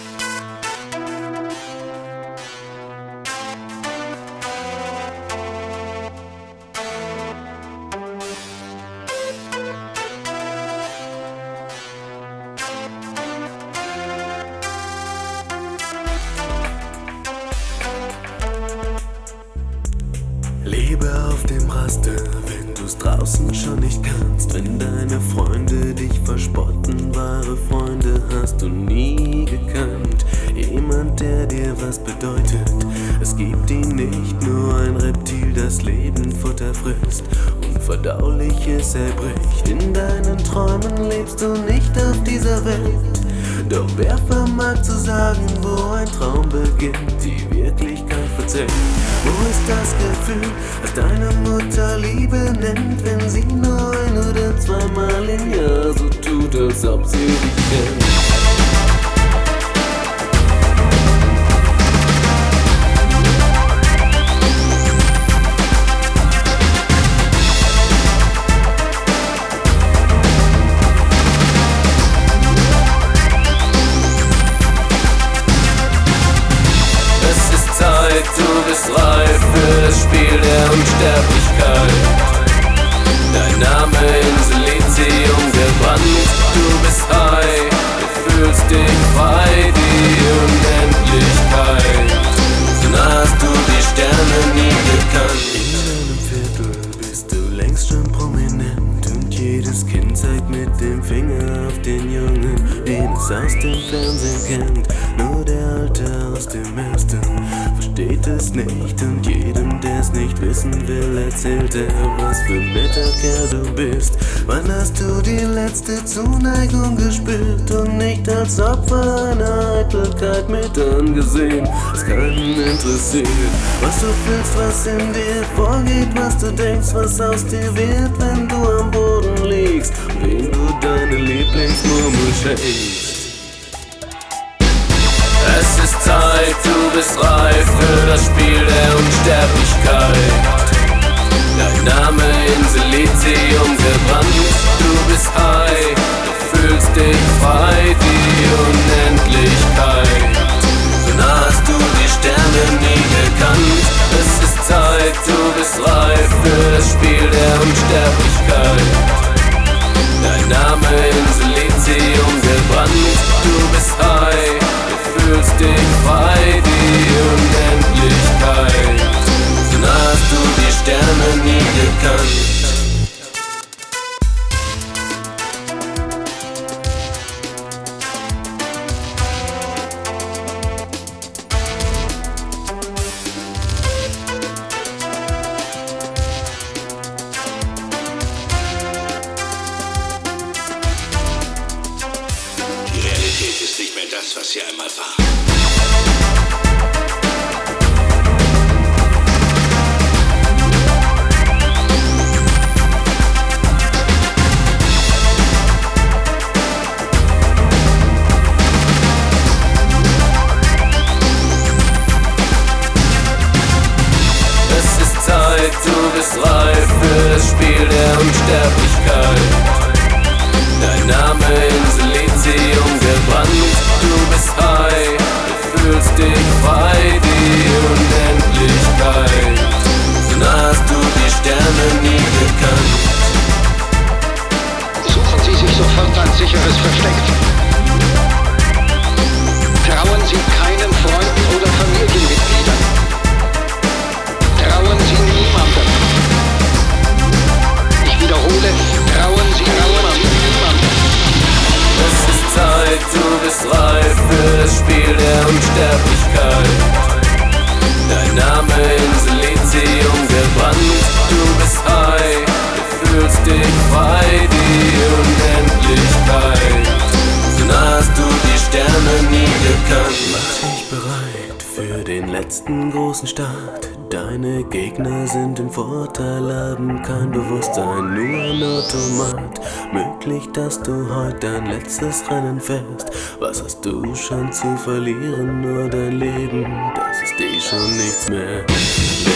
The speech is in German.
Lebe auf dem Raster, wenn du's draußen schon nicht kannst. Wenn deine Freunde dich verspotten, wahre Freunde hast du nie gekannt. Jemand, der dir was bedeutet, es gibt ihn nicht, nur ein Reptil, das Leben Futter frisst. Unverdauliches erbricht, in deinen Träumen lebst du nicht auf dieser Welt. Doch wer vermag zu sagen, wo ein Traum beginnt, die Wirklichkeit verzerrt? Wo ist das Gefühl, das deine Mutter Liebe nennt, wenn sie nur ein oder zweimal im Jahr so tut, als ob sie dich kennt? Du bist reif für das Spiel der Unsterblichkeit. Dein Name in Silizium gebrannt. Du bist high, du fühlst dich frei, die Unendlichkeit. So nah hast du die Sterne nie gekannt. In deinem Viertel bist du längst schon prominent und jedes Kind zeigt mit dem Finger auf den Jungen, den es aus dem Fernsehen kennt. Nur der Alte aus dem Ersten versteht es nicht und jedem, der's nicht wissen will, erzählt er, was für ein netter Kerl du bist. Wann hast du die letzte Zuneigung gespürt und nicht als Opfer einer Eitelkeit mit angesehen? Es keinen interessiert, was du fühlst, was in dir vorgeht, was du denkst, was aus dir wird, wenn du am Boden liegst und wem du deine Lieblingsmurmel schenkst. Es ist Zeit, du bist reif für das Spiel der Unsterblichkeit. Dein Name in Silizium gebrannt. Du bist high, du fühlst dich frei, die Unendlichkeit. So nah hast du die Sterne nie gekannt. Es ist Zeit, du bist reif für das Spiel der Unsterblichkeit. Dein Name in Silizium gebrannt. Du bist high, fühlst dich frei, die Unendlichkeit. So nah hast du die Sterne nie gekannt. Die Realität ist nicht mehr das, was sie einmal war. Du bist reif für das Spiel der Unsterblichkeit. Dein Name in Silizium gebrannt. Du bist high, du fühlst dich frei, die Unendlichkeit. So nah hast du die Sterne nie gekannt. Suchen Sie sich sofort ein sicheres Versteck. Trauen Sie keinen Freunden oder Familienmitgliedern. Trauen Sie niemandem. Ich wiederhole, trauen Sie niemandem. Es ist Zeit, du bist reif für das Spiel der Unsterblichkeit. Dein Name in Silizium gebrannt. Du bist high, du fühlst dich frei, die Unendlichkeit. So nah hast du die Sterne nie gekannt. Mach dich bereit für den letzten großen Start. Deine Gegner sind im Vorteil, haben kein Bewusstsein, nur ein Automat. Möglich, dass du heute dein letztes Rennen fährst. Was hast du schon zu verlieren? Nur dein Leben, das ist schon nichts mehr.